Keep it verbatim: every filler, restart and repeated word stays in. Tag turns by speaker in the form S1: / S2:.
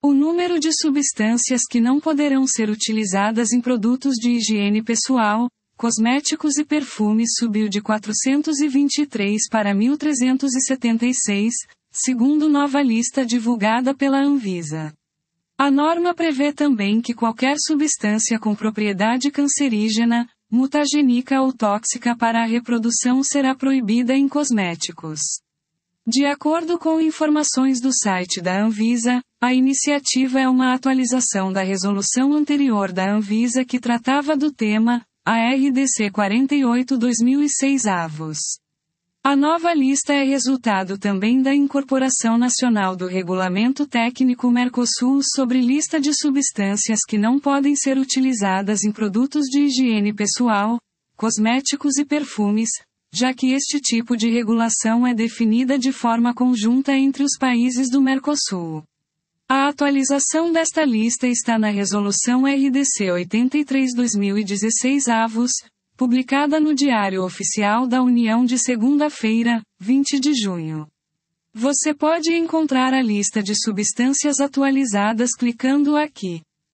S1: O número de substâncias que não poderão ser utilizadas em produtos de higiene pessoal, cosméticos e perfumes subiu de quatrocentos e vinte e três para mil trezentos e setenta e seis, segundo nova lista divulgada pela Anvisa. A norma prevê também que qualquer substância com propriedade cancerígena, mutagênica ou tóxica para a reprodução será proibida em cosméticos. De acordo com informações do site da Anvisa, a iniciativa é uma atualização da resolução anterior da Anvisa que tratava do tema, a R D C quarenta e oito barra dois mil e seis avos. A nova lista é resultado também da incorporação nacional do Regulamento Técnico Mercosul sobre lista de substâncias que não podem ser utilizadas em produtos de higiene pessoal, cosméticos e perfumes, já que este tipo de regulação é definida de forma conjunta entre os países do Mercosul. A atualização desta lista está na Resolução R D C oitenta e três barra dois mil e dezesseis avos, publicada no Diário Oficial da União de segunda-feira, vinte de junho. Você pode encontrar a lista de substâncias atualizadas clicando aqui.